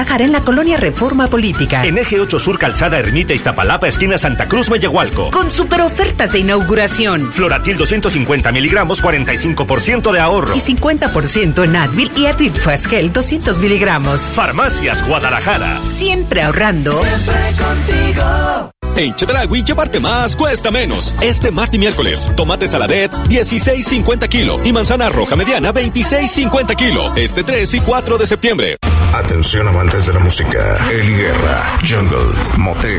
En la colonia Reforma Política. En Eje 8 Sur, Calzada Ermita, Iztapalapa, esquina Santa Cruz, Mellehualco. Con super ofertas de inauguración. Floratil 250 miligramos, 45% de ahorro. Y 50% en Advil y Advil Fasgel 200 miligramos. Farmacias Guadalajara. Siempre ahorrando. Siempre contigo. En Chedraui llevarte más cuesta menos. Este martes y miércoles, tomate saladet 16.50 kilo y manzana roja mediana 26.50 kilo. Este 3 y 4 de septiembre. Atención amantes de la música. Eli Guerra, Jungle, Motel,